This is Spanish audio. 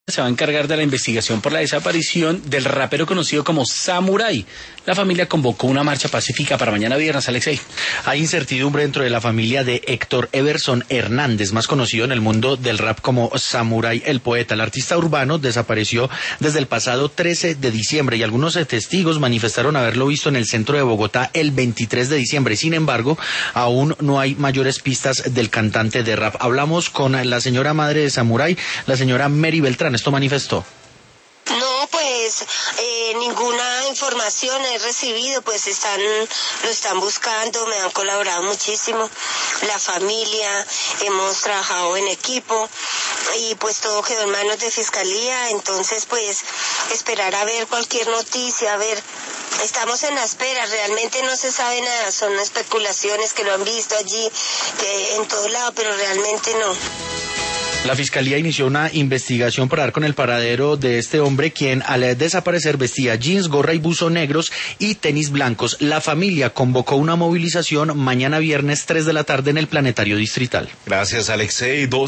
se va a encargar de la investigación por la desaparición del rapero conocido como Samurai. La familia convocó una marcha pacífica para mañana viernes, Alexei. Hay incertidumbre dentro de la familia de Héctor Everson Hernández, más conocido en el mundo del rap como Samurai el poeta. El artista urbano desapareció desde el pasado 13 de diciembre y algunos testigos manifestaron haberlo visto en el centro de Bogotá el 23 de diciembre. Sin embargo, aún no hay mayores pistas del cantante de rap. Hablamos con la señora madre de Samurai, la señora Mary Beltrán. Esto manifestó. No, pues ninguna información he recibido, pues lo están buscando, me han colaborado muchísimo, la familia, hemos trabajado en equipo y pues todo quedó en manos de Fiscalía, entonces pues esperar a ver cualquier noticia, a ver, estamos en la espera, realmente no se sabe nada, son especulaciones que lo han visto allí, que en todo lado, pero realmente no. La Fiscalía inició una investigación para dar con el paradero de este hombre, quien al desaparecer vestía jeans, gorra y buzo negros y tenis blancos. La familia convocó una movilización mañana viernes 3 de la tarde en el Planetario Distrital. Gracias, Alexei.